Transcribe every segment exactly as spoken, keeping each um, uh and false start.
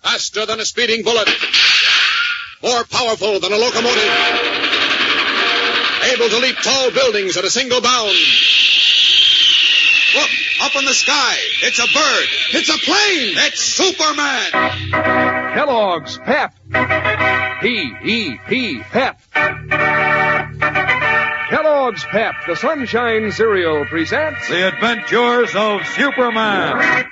Faster than a speeding bullet. More powerful than a locomotive. Able to leap tall buildings at a single bound. Look, up in the sky. It's a bird. It's a plane. It's Superman. Kellogg's Pep. P E P, Pep. Kellogg's Pep, the Sunshine Cereal, presents The Adventures of Superman.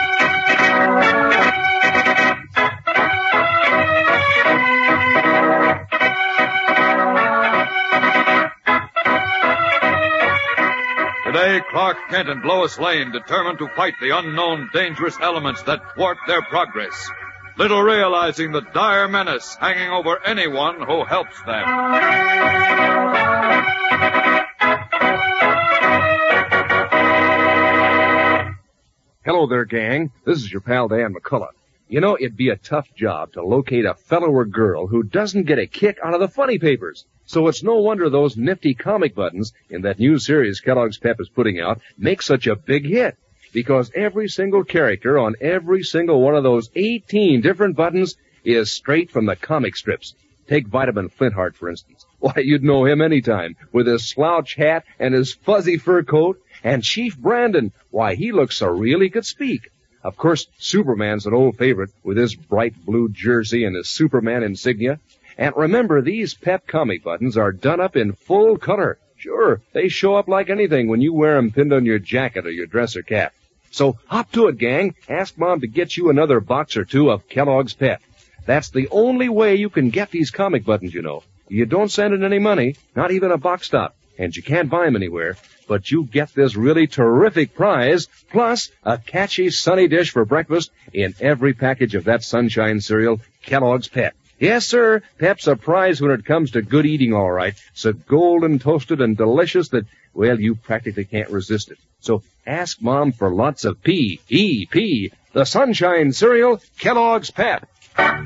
Today, Clark Kent and Lois Lane determined to fight the unknown dangerous elements that thwart their progress, little realizing the dire menace hanging over anyone who helps them. Hello there, gang. This is your pal Dan McCullough. You know, it'd be a tough job to locate a fellow or girl who doesn't get a kick out of the funny papers. So it's no wonder those nifty comic buttons in that new series Kellogg's Pep is putting out make such a big hit. Because every single character on every single one of those eighteen different buttons is straight from the comic strips. Take Vitamin Flintheart, for instance. Why, you'd know him anytime, with his slouch hat and his fuzzy fur coat. And Chief Brandon, why, he looks so real he could speak. Of course, Superman's an old favorite, with his bright blue jersey and his Superman insignia. And remember, these Pep comic buttons are done up in full color. Sure, they show up like anything when you wear them pinned on your jacket or your dress or cap. So hop to it, gang. Ask Mom to get you another box or two of Kellogg's Pep. That's the only way you can get these comic buttons, you know. You don't send in any money, not even a box stop, and you can't buy them anywhere. But you get this really terrific prize, plus a catchy sunny dish for breakfast in every package of that sunshine cereal, Kellogg's Pep. Yes, sir, Pep's a prize when it comes to good eating, all right. So golden toasted and delicious that, well, you practically can't resist it. So ask Mom for lots of P E P, the sunshine cereal, Kellogg's Pep. And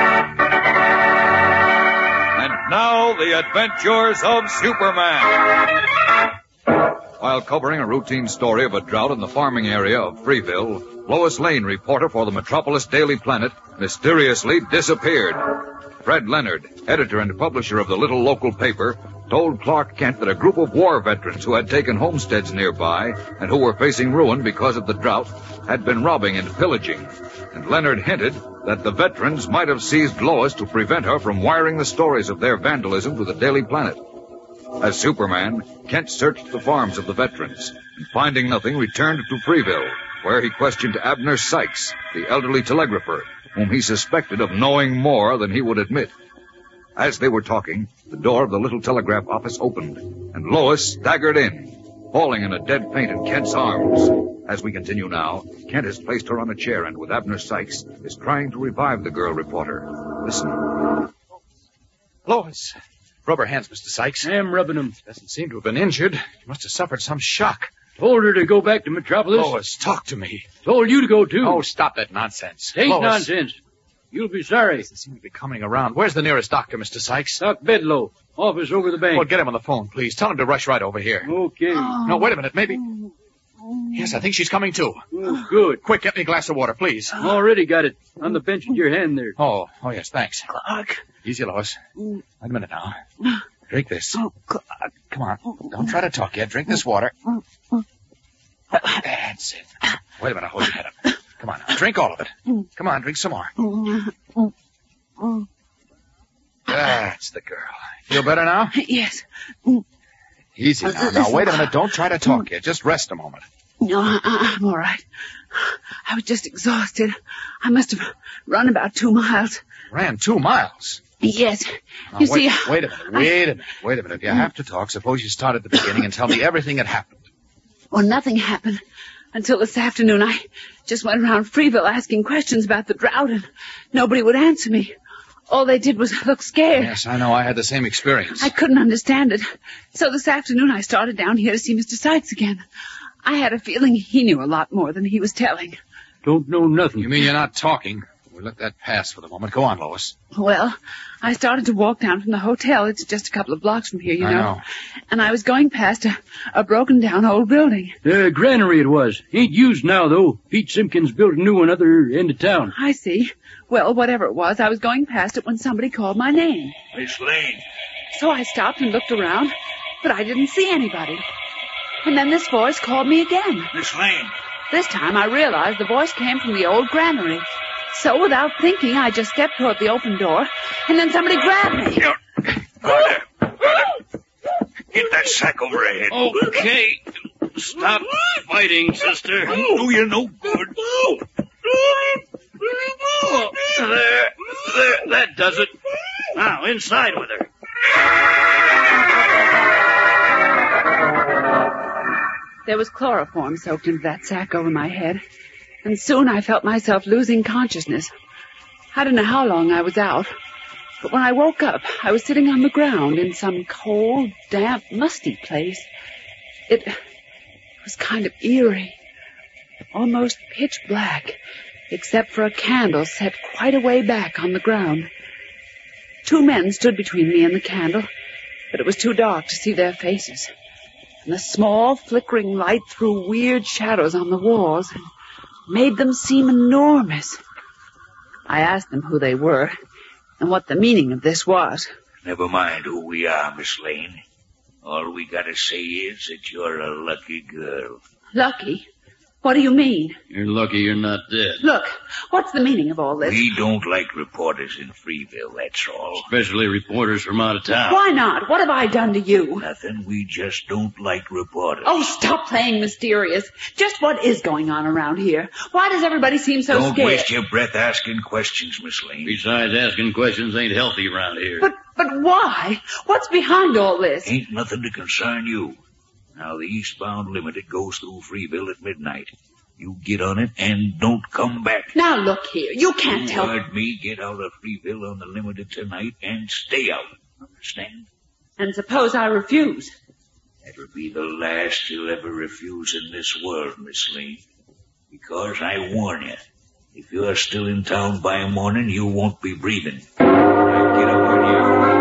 now, the Adventures of Superman. While covering a routine story of a drought in the farming area of Freeville, Lois Lane, reporter for the Metropolis Daily Planet, mysteriously disappeared. Fred Leonard, editor and publisher of the little local paper, told Clark Kent that a group of war veterans who had taken homesteads nearby and who were facing ruin because of the drought had been robbing and pillaging. And Leonard hinted that the veterans might have seized Lois to prevent her from wiring the stories of their vandalism to the Daily Planet. As Superman, Kent searched the farms of the veterans, and finding nothing, returned to Freeville, where he questioned Abner Sykes, the elderly telegrapher, whom he suspected of knowing more than he would admit. As they were talking, the door of the little telegraph office opened, and Lois staggered in, falling in a dead faint in Kent's arms. As we continue now, Kent has placed her on a chair and, with Abner Sykes, is trying to revive the girl reporter. Listen. Lois. Rub her hands, Mister Sykes. I'm rubbing them. Doesn't seem to have been injured. She must have suffered some shock. Told her to go back to Metropolis. Lois, talk to me. Told you to go, too. Oh, stop that nonsense. It ain't Lois. nonsense. You'll be sorry. Doesn't seem to be coming around. Where's the nearest doctor, Mister Sykes? Doc Bedlow. Office over the bank. Well, get him on the phone, please. Tell him to rush right over here. Okay. No, wait a minute. Maybe... Yes, I think she's coming, too. Oh, good. Quick, get me a glass of water, please. Already got it. On the bench in your hand there. Oh, oh, yes, thanks. Clark. Easy, Lois. Wait a minute now. Drink this. Come on. Don't try to talk yet. Drink this water. That's it. Wait a minute. Hold your head up. Come on now. Drink all of it. Come on. Drink some more. That's the girl. Feel better now? Yes. Easy now. Now, wait a minute. Don't try to talk yet. Just rest a moment. No, I, I'm all right. I was just exhausted. I must have run about two miles. Ran two miles? Yes. Now, You wait, see... wait a minute. Wait a minute. Wait a minute. If you have to talk, suppose you start at the beginning and tell me everything that happened. Well, nothing happened until this afternoon. I just went around Freeville asking questions about the drought, and nobody would answer me. All they did was look scared. Yes, I know. I had the same experience. I couldn't understand it. So this afternoon I started down here to see Mister Sykes again. I had a feeling he knew a lot more than he was telling. Don't know nothing. You mean you're not talking? we let that pass for the moment. Go on, Lois. Well, I started to walk down from the hotel. It's just a couple of blocks from here, you I know. know. And I was going past a, a broken-down old building. The uh, granary it was. Ain't used now, though. Pete Simpkins built a new one other end of town. I see. Well, whatever it was, I was going past it when somebody called my name. Miss Lane. So I stopped and looked around, but I didn't see anybody. And then this voice called me again. Miss Lane. This time I realized the voice came from the old granary. So without thinking, I just stepped toward the open door, and then somebody grabbed me. Here. Carter. Carter. Get that sack over her head. Okay. Stop fighting, sister. Do you no good. Oh, there, there, that does it. Now, inside with her. There was chloroform soaked into that sack over my head, and soon I felt myself losing consciousness. I don't know how long I was out, but when I woke up, I was sitting on the ground in some cold, damp, musty place. It was kind of eerie, almost pitch black, except for a candle set quite a way back on the ground. Two men stood between me and the candle, but it was too dark to see their faces. And the small, flickering light threw weird shadows on the walls and made them seem enormous. I asked them who they were and what the meaning of this was. Never mind who we are, Miss Lane. All we gotta say is that you're a lucky girl. Lucky? What do you mean? You're lucky you're not dead. Look, what's the meaning of all this? We don't like reporters in Freeville, that's all. Especially reporters from out of town. Why not? What have I done to you? Nothing, we just don't like reporters. Oh, stop playing mysterious. Just what is going on around here? Why does everybody seem so don't scared? waste your breath asking questions, Miss Lane. Besides, asking questions ain't healthy around here. But, but why? What's behind all this? Ain't nothing to concern you. Now, the eastbound limited goes through Freeville at midnight. You get on it and don't come back. Now look here, you can't you tell... heard me. Get out of Freeville on the limited tonight and stay out. Understand? And suppose I refuse? That'll be the last you'll ever refuse in this world, Miss Lane. Because I warn you, if you're still in town by morning, you won't be breathing. Now get up on your...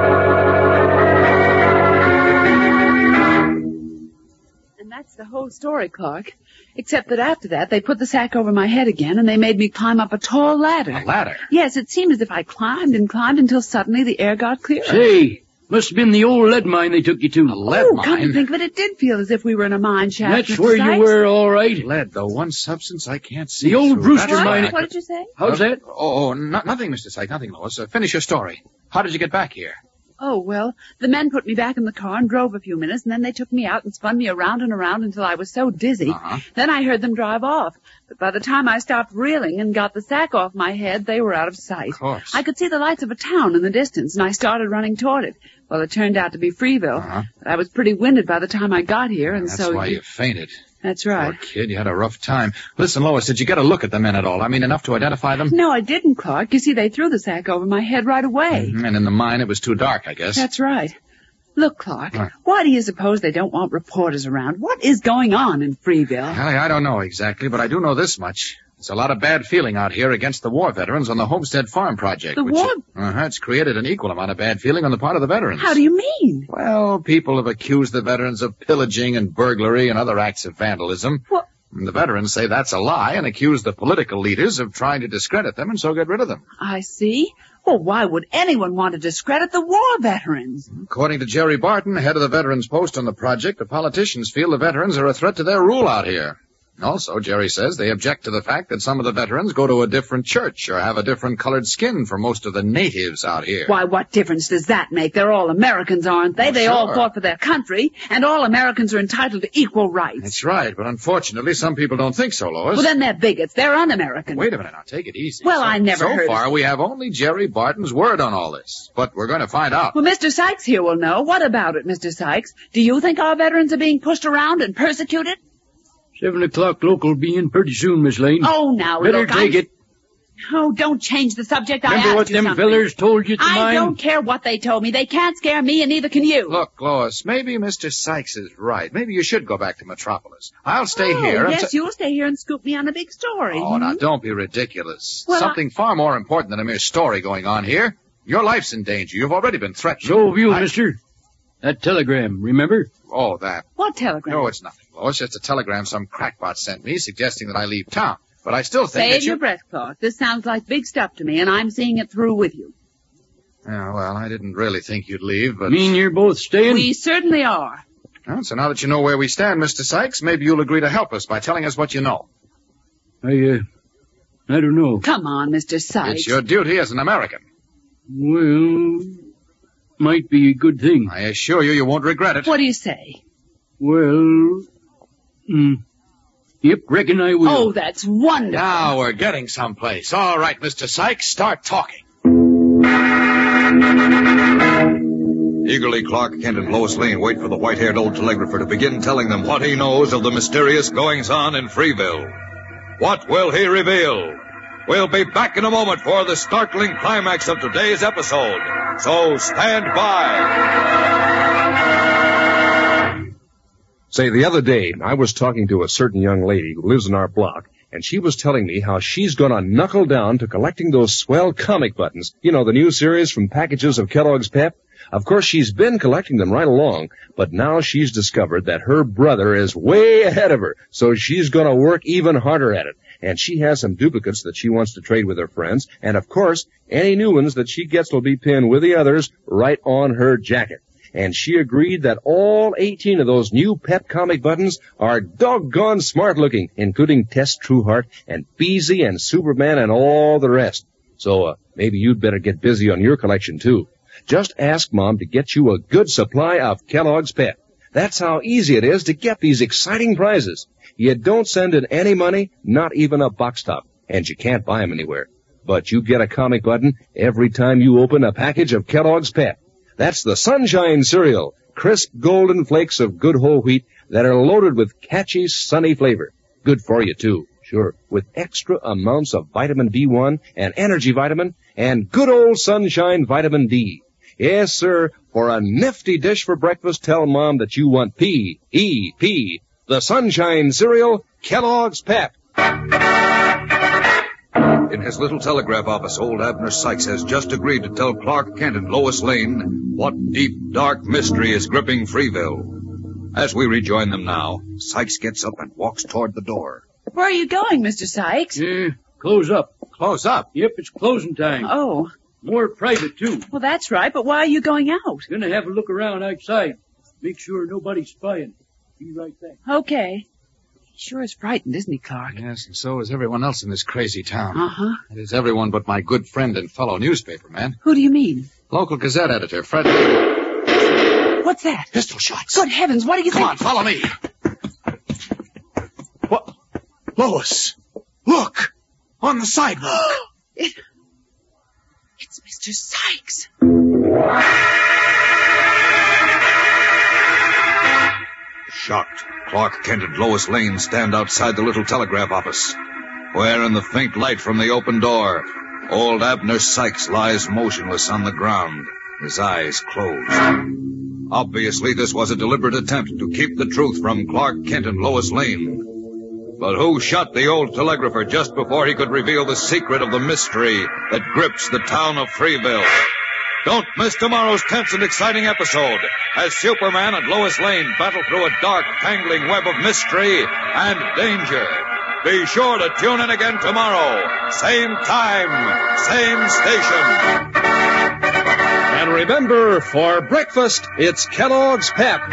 That's the whole story, Clark. Except that after that, they put the sack over my head again, and they made me climb up a tall ladder. A ladder? Yes, it seemed as if I climbed and climbed until suddenly the air got clearer. Say, must have been the old lead mine they took you to. A lead oh, mine? come to think of it, it did feel as if we were in a mine shaft. That's Mister where Sykes. you were, all right. Lead, the one substance I can't see. The old through. Brewster That's mine- right. What did you say? How's Uh, that? Oh, oh no, nothing, Mister Sykes, nothing, Lois. Uh, finish your story. How did you get back here? Oh, well, the men put me back in the car and drove a few minutes, and then they took me out and spun me around and around until I was so dizzy. Uh-huh. Then I heard them drive off. But by the time I stopped reeling and got the sack off my head, they were out of sight. Of course. I could see the lights of a town in the distance, and I started running toward it. Well, it turned out to be Freeville. Uh-huh. But I was pretty winded by the time I got here, and That's so... why you fainted. That's right. Poor kid, you had a rough time. Listen, Lois, did you get a look at the men at all? I mean, enough to identify them? No, I didn't, Clark. You see, they threw the sack over my head right away. Mhm, and in the mine, it was too dark, I guess. That's right. Look, Clark, What? why do you suppose they don't want reporters around? What is going on in Freeville? Hallie, I don't know exactly, but I do know this much. There's a lot of bad feeling out here against the war veterans on the Homestead Farm project. The which war- Uh-huh, it's created an equal amount of bad feeling on the part of the veterans. How do you mean? Well, people have accused the veterans of pillaging and burglary and other acts of vandalism. What? And the veterans say that's a lie and accuse the political leaders of trying to discredit them and so get rid of them. I see. Well, why would anyone want to discredit the war veterans? According to Jerry Barton, head of the veterans post on the project, the politicians feel the veterans are a threat to their rule out here. Also, Jerry says they object to the fact that some of the veterans go to a different church or have a different colored skin for most of the natives out here. Why, what difference does that make? They're all Americans, aren't they? Oh, they sure. all fought for their country, and all Americans are entitled to equal rights. That's right, but unfortunately some people don't think so, Lois. Well, then they're bigots. They're un-American. Wait a minute, now take it easy. Well, so, I never So heard far, of- we have only Jerry Barton's word on all this, but we're going to find out. Well, Mister Sykes here will know. What about it, Mister Sykes? Do you think our veterans are being pushed around and persecuted? Seven o'clock local be in pretty soon, Miss Lane. Oh, now, Better look, take I'm... it. Oh, don't change the subject. I Remember asked what you them something. fellers told you to I mind? don't care what they told me. They can't scare me, and neither can you. Look, Lois, maybe Mister Sykes is right. Maybe you should go back to Metropolis. I'll stay oh, here. Yes, until... you'll stay here and scoop me on a big story. Oh, hmm? now, don't be ridiculous. Well, Something I... far more important than a mere story going on here. Your life's in danger. You've already been threatened. So have you, I... mister. That telegram, remember? Oh, that. What telegram? No, it's nothing, Lois. Just a telegram some crackpot sent me suggesting that I leave town. But I still think Save that you... your breath, Clark. This sounds like big stuff to me, and I'm seeing it through with you. Yeah, well, I didn't really think you'd leave, but... Mean you're both staying? We certainly are. Well, so now that you know where we stand, Mister Sykes, maybe you'll agree to help us by telling us what you know. I, uh, I don't know. Come on, Mister Sykes. It's your duty as an American. Well, might be a good thing. I assure you, you won't regret it. What do you say? Well, hmm. Yep, reckon I will. Oh, that's wonderful. Now we're getting someplace. All right, Mister Sykes, start talking. Eagerly, Clark Kent and Lois Lane wait for the white-haired old telegrapher to begin telling them what he knows of the mysterious goings-on in Freeville. What will he reveal? We'll be back in a moment for the startling climax of today's episode. So stand by. Say, the other day, I was talking to a certain young lady who lives in our block, and she was telling me how she's gonna knuckle down to collecting those swell comic buttons. You know, the new series from packages of Kellogg's Pep. Of course, she's been collecting them right along, but now she's discovered that her brother is way ahead of her, so she's gonna work even harder at it. And she has some duplicates that she wants to trade with her friends, and of course, any new ones that she gets will be pinned with the others right on her jacket. And she agreed that all eighteen of those new Pep comic buttons are doggone smart-looking, including Tess Trueheart and Beezy and Superman and all the rest. So uh, maybe you'd better get busy on your collection, too. Just ask Mom to get you a good supply of Kellogg's Pep. That's how easy it is to get these exciting prizes. You don't send in any money, not even a box top, and you can't buy them anywhere. But you get a comic button every time you open a package of Kellogg's Pep. That's the Sunshine cereal, crisp golden flakes of good whole wheat that are loaded with catchy, sunny flavor. Good for you, too, sure, with extra amounts of vitamin B one and energy vitamin and good old Sunshine vitamin D. Yes, sir, for a nifty dish for breakfast, tell Mom that you want P E P, the Sunshine cereal, Kellogg's Pep. In his little telegraph office, old Abner Sykes has just agreed to tell Clark Kent and Lois Lane what deep, dark mystery is gripping Freeville. As we rejoin them now, Sykes gets up and walks toward the door. Where are you going, Mister Sykes? Yeah, close up. Close up. Yep, it's closing time. Oh, More private, too. well, that's right, but why are you going out? Gonna have a look around outside. Make sure nobody's spying. Be right back. Okay. He sure is frightened, isn't he, Clark? Yes, and so is everyone else in this crazy town. Uh-huh. It is everyone but my good friend and fellow newspaper man. Who do you mean? Local Gazette editor, Fred... What's that? Pistol shots. Good heavens, what do you Come think? on, follow me. What? Lois, look! On the sidewalk. It, it's Mister Sykes. Shocked, Clark Kent and Lois Lane stand outside the little telegraph office, where in the faint light from the open door, old Abner Sykes lies motionless on the ground, his eyes closed. Obviously, this was a deliberate attempt to keep the truth from Clark Kent and Lois Lane. But who shot the old telegrapher just before he could reveal the secret of the mystery that grips the town of Freeville? Don't miss tomorrow's tense and exciting episode as Superman and Lois Lane battle through a dark, tangling web of mystery and danger. Be sure to tune in again tomorrow. Same time, same station. And remember, for breakfast, it's Kellogg's Pep.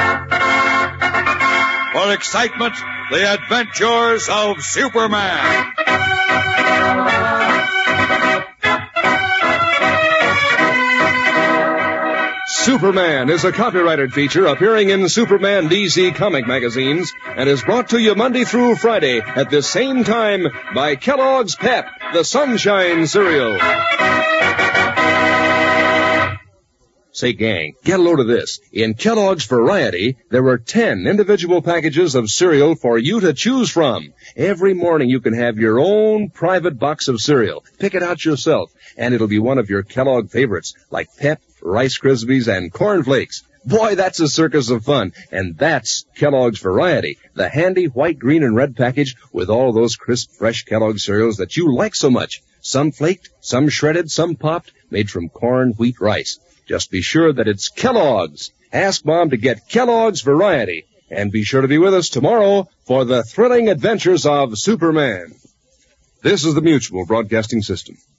For excitement, the adventures of Superman. Superman is a copyrighted feature appearing in Superman D C comic magazines and is brought to you Monday through Friday at this same time by Kellogg's Pep, the Sunshine cereal. Say, gang, get a load of this. In Kellogg's Variety, there are ten individual packages of cereal for you to choose from. Every morning you can have your own private box of cereal. Pick it out yourself, and it'll be one of your Kellogg favorites, like Pep, Rice Krispies, and Corn Flakes. Boy, that's a circus of fun, and that's Kellogg's Variety, the handy white, green, and red package with all those crisp, fresh Kellogg cereals that you like so much. Some flaked, some shredded, some popped, made from corn, wheat, rice. Just be sure that it's Kellogg's. Ask Mom to get Kellogg's Variety. And be sure to be with us tomorrow for the thrilling adventures of Superman. This is the Mutual Broadcasting System.